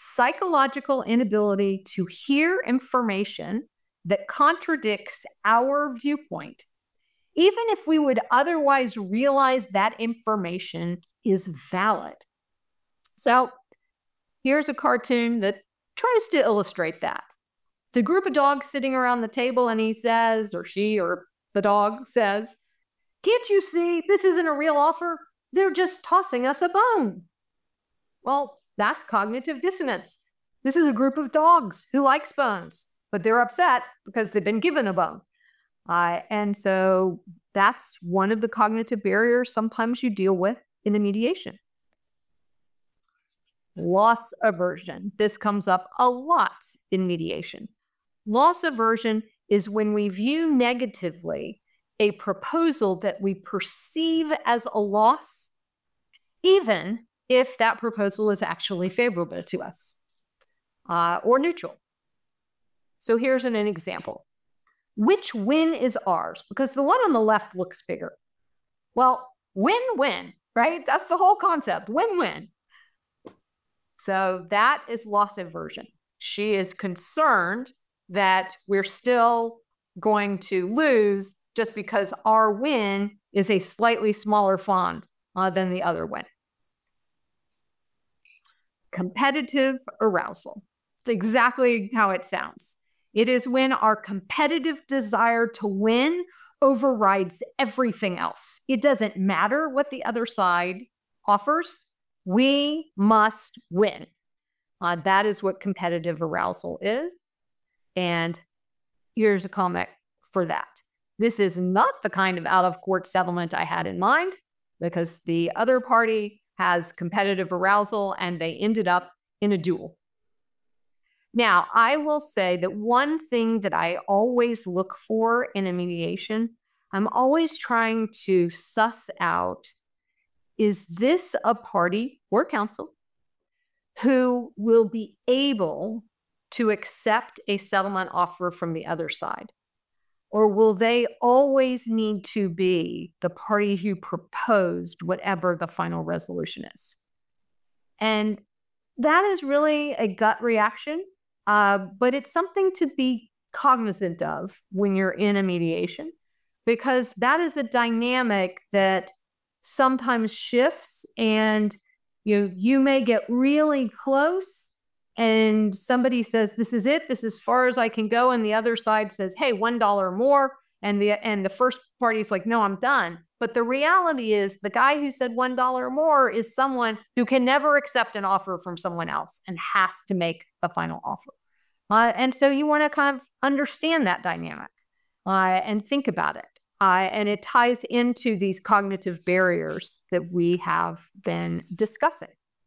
psychological inability to hear information that contradicts our viewpoint, even if we would otherwise realize that information is valid. So here's a cartoon that tries to illustrate that. It's a group of dogs sitting around the table, and he says, or she, or the dog says, "Can't you see this isn't a real offer? They're just tossing us a bone." Well, that's cognitive dissonance. This is a group of dogs who likes bones, but they're upset because they've been given a bone. Uh, and so that's one of the cognitive barriers sometimes you deal with in a mediation. Loss aversion. This comes up a lot in mediation. Loss aversion is when we view negatively a proposal that we perceive as a loss, even if that proposal is actually favorable to us uh, or neutral. So here's an, an example. Which win is ours? Because the one on the left looks bigger. Well, win-win, right? That's the whole concept, win-win. So that is loss aversion. She is concerned that we're still going to lose just because our win is a slightly smaller font uh, than the other win. Competitive arousal. It's exactly how it sounds. It is when our competitive desire to win overrides everything else. It doesn't matter what the other side offers. We must win. Uh, that is what competitive arousal is. And here's a comment for that. This is not the kind of out-of-court settlement I had in mind, because the other party has competitive arousal and they ended up in a duel. Now, I will say that one thing that I always look for in a mediation, I'm always trying to suss out, is this a party or counsel who will be able to accept a settlement offer from the other side? Or will they always need to be the party who proposed whatever the final resolution is? And that is really a gut reaction, uh, but it's something to be cognizant of when you're in a mediation, because that is a dynamic that sometimes shifts, and you know, you may get really close and somebody says, "This is it, this is as far as I can go," and the other side says, "Hey, one dollar more," and the and the first party's like, "No, I'm done." But the reality is the guy who said one dollar more is someone who can never accept an offer from someone else and has to make the final offer. Uh, and so you want to kind of understand that dynamic uh, and think about it. Uh, and it ties into these cognitive barriers that we have been discussing.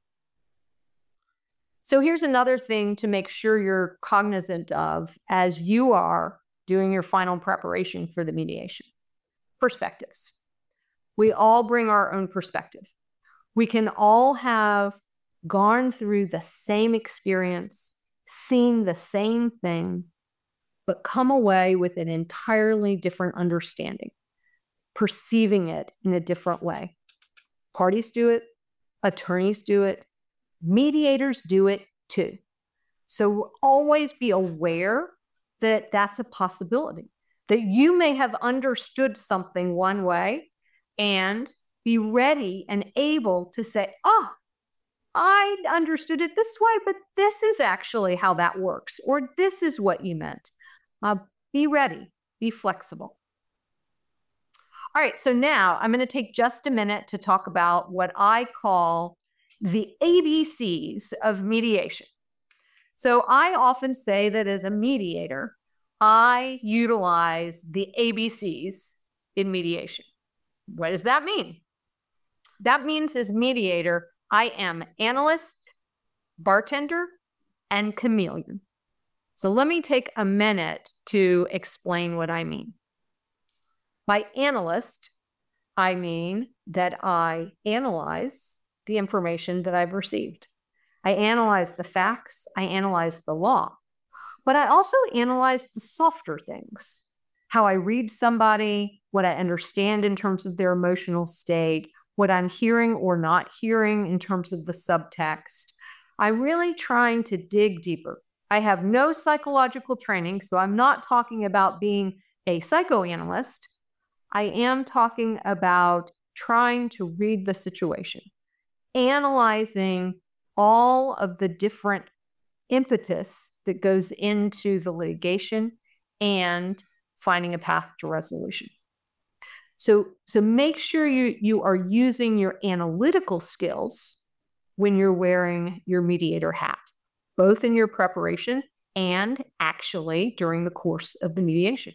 So here's another thing to make sure you're cognizant of as you are doing your final preparation for the mediation. Perspectives. We all bring our own perspective. We can all have gone through the same experience, seen the same thing, but come away with an entirely different understanding, perceiving it in a different way. Parties do it, attorneys do it, mediators do it too. So always be aware that that's a possibility, that you may have understood something one way and be ready and able to say, "Oh, I understood it this way, but this is actually how that works," or "This is what you meant." Uh, be ready, be flexible. All right, so now I'm going to take just a minute to talk about what I call the A B Cs of mediation. So I often say that as a mediator, I utilize the A B Cs in mediation. What does that mean? That means as mediator, I am analyst, bartender, and chameleon. So let me take a minute to explain what I mean. By analyst, I mean that I analyze the information that I've received. I analyze the facts, I analyze the law, but I also analyze the softer things, how I read somebody, what I understand in terms of their emotional state, what I'm hearing or not hearing in terms of the subtext. I'm really trying to dig deeper. I have no psychological training, so I'm not talking about being a psychoanalyst. I am talking about trying to read the situation, analyzing all of the different impetus that goes into the litigation and finding a path to resolution. So, so make sure you, you are using your analytical skills when you're wearing your mediator hat, both in your preparation and actually during the course of the mediation.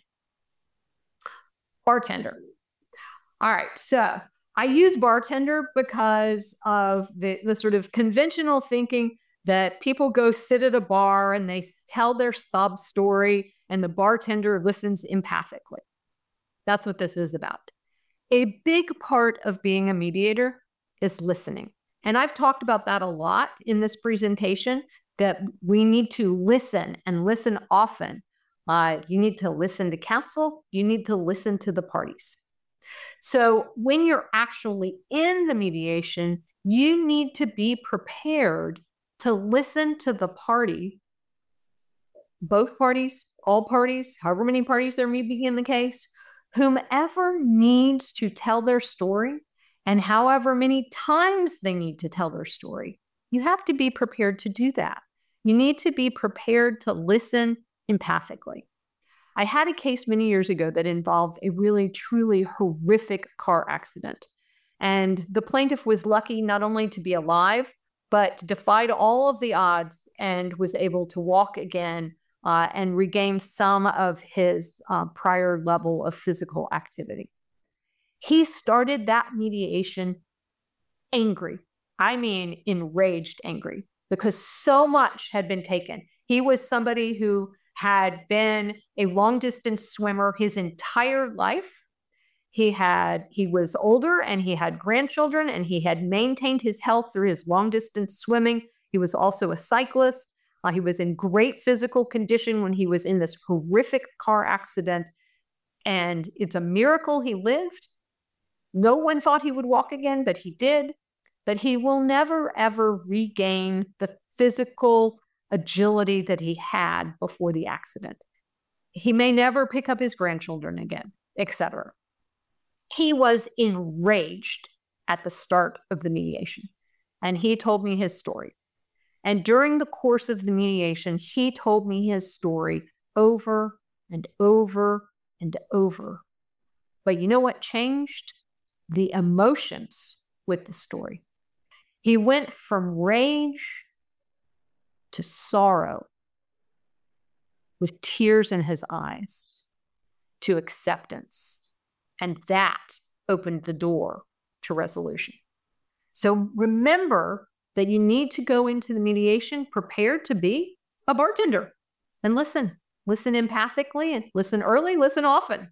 Bartender. All right, so I use bartender because of the, the sort of conventional thinking that people go sit at a bar and they tell their sob story and the bartender listens empathically. That's what this is about. A big part of being a mediator is listening. And I've talked about that a lot in this presentation, that we need to listen and listen often. Uh, you need to listen to counsel. You need to listen to the parties. So when you're actually in the mediation, you need to be prepared to listen to the party, both parties, all parties, however many parties there may be in the case, whomever needs to tell their story and however many times they need to tell their story. You have to be prepared to do that. You need to be prepared to listen empathically. I had a case many years ago that involved a really, truly horrific car accident. And the plaintiff was lucky not only to be alive, but defied all of the odds and was able to walk again uh, and regain some of his uh, prior level of physical activity. He started that mediation angry. I mean, enraged angry, because so much had been taken. He was somebody who had been a long-distance swimmer his entire life. He had, he was older and he had grandchildren and he had maintained his health through his long-distance swimming. He was also a cyclist. Uh, he was in great physical condition when he was in this horrific car accident. And it's a miracle he lived. No one thought he would walk again, but he did. But he will never, ever regain the physical agility that he had before the accident. He may never pick up his grandchildren again, et cetera. He was enraged at the start of the mediation, and he told me his story. And during the course of the mediation, he told me his story over and over and over. But you know what changed? The emotions with the story. He went from rage to sorrow, with tears in his eyes, to acceptance. And that opened the door to resolution. So remember that you need to go into the mediation prepared to be a bartender and listen. Listen empathically and listen early, listen often.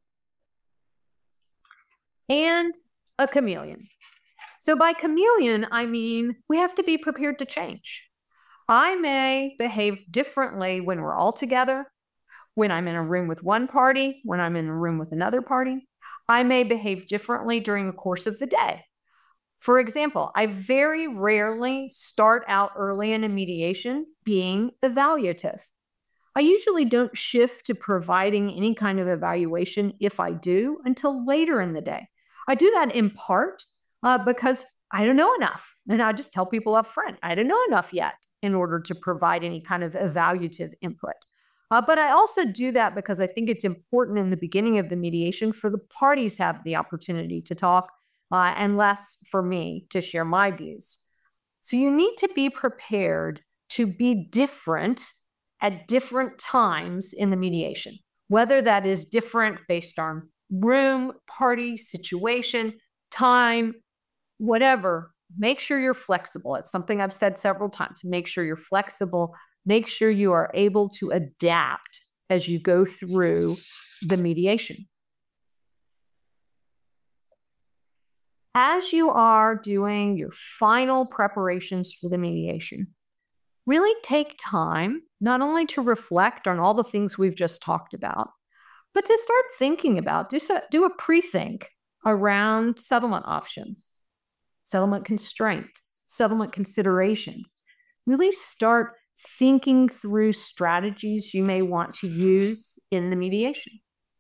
And a chameleon. So by chameleon, I mean we have to be prepared to change. I may behave differently when we're all together, when I'm in a room with one party, when I'm in a room with another party. I may behave differently during the course of the day. For example, I very rarely start out early in a mediation being evaluative. I usually don't shift to providing any kind of evaluation, if I do, until later in the day. I do that in part uh, because I don't know enough. And I just tell people up front, I don't know enough yet in order to provide any kind of evaluative input. Uh, but I also do that because I think it's important in the beginning of the mediation for the parties to have the opportunity to talk uh, and less for me to share my views. So you need to be prepared to be different at different times in the mediation, whether that is different based on room, party, situation, time, whatever. Make sure you're flexible. It's something I've said several times. Make sure you're flexible. Make sure you are able to adapt as you go through the mediation. As you are doing your final preparations for the mediation, really take time not only to reflect on all the things we've just talked about, but to start thinking about, do, so, do a pre-think around settlement options, settlement constraints, settlement considerations. really start thinking through strategies you may want to use in the mediation.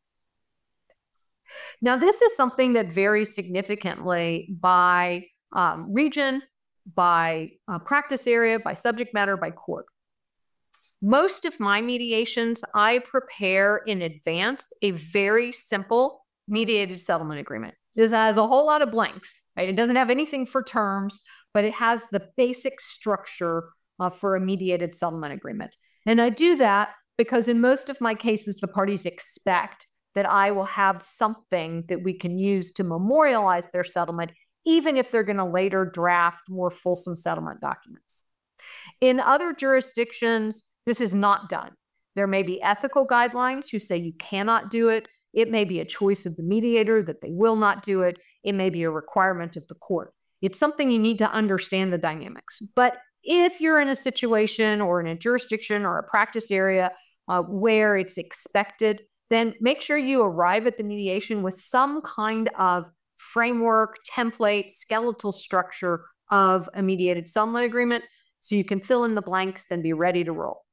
Now, this is something that varies significantly by um, region, by uh, practice area, by subject matter, by court. Most of my mediations, I prepare in advance a very simple mediated settlement agreement. This has a whole lot of blanks, right? It doesn't have anything for terms, but it has the basic structure uh, for a mediated settlement agreement. And I do that because in most of my cases, the parties expect that I will have something that we can use to memorialize their settlement, even if they're going to later draft more fulsome settlement documents. In other jurisdictions, this is not done. There may be ethical guidelines who say you cannot do it. It may be a choice of the mediator that they will not do it. It may be a requirement of the court. It's something you need to understand the dynamics. But if you're in a situation or in a jurisdiction or a practice area uh, where it's expected, then make sure you arrive at the mediation with some kind of framework, template, skeletal structure of a mediated settlement agreement so you can fill in the blanks and be ready to roll.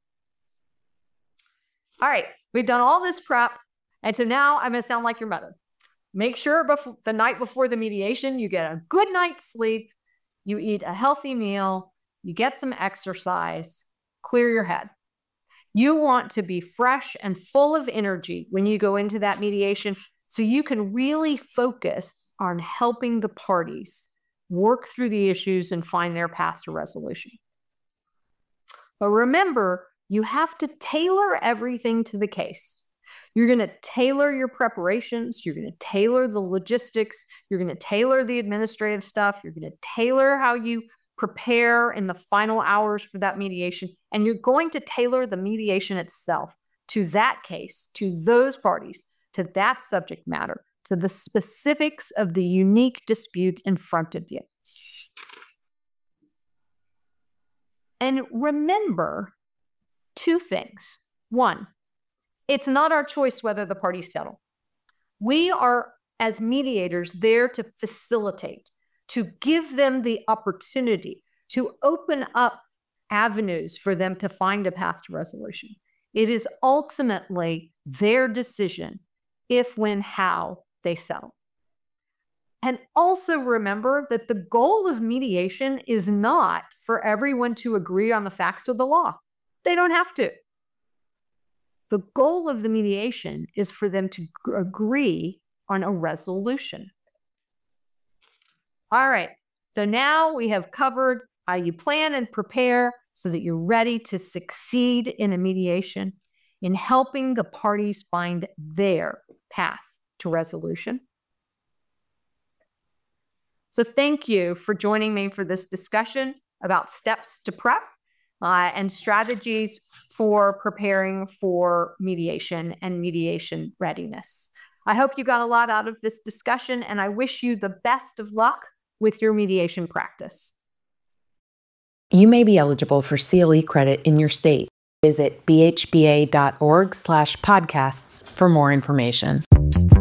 All right, we've done all this prep. And so now I'm going to sound like your mother. Make sure before, the night before the mediation, you get a good night's sleep, you eat a healthy meal, you get some exercise, clear your head. You want to be fresh and full of energy when you go into that mediation so you can really focus on helping the parties work through the issues and find their path to resolution. But remember, you have to tailor everything to the case. You're going to tailor your preparations. You're going to tailor the logistics. You're going to tailor the administrative stuff. You're going to tailor how you prepare in the final hours for that mediation. And you're going to tailor the mediation itself to that case, to those parties, to that subject matter, to the specifics of the unique dispute in front of you. And remember two things. One, it's not our choice whether the parties settle. We are, as mediators, there to facilitate, to give them the opportunity to open up avenues for them to find a path to resolution. It is ultimately their decision if, when, how they settle. And also remember that the goal of mediation is not for everyone to agree on the facts of the law. They don't have to. The goal of the mediation is for them to agree on a resolution. All right, so now we have covered how you plan and prepare so that you're ready to succeed in a mediation in helping the parties find their path to resolution. So thank you for joining me for this discussion about steps to prep uh, and strategies for preparing for mediation and mediation readiness. I hope you got a lot out of this discussion, and I wish you the best of luck with your mediation practice. You may be eligible for C L E credit in your state. Visit b h b a dot org slash podcasts for more information.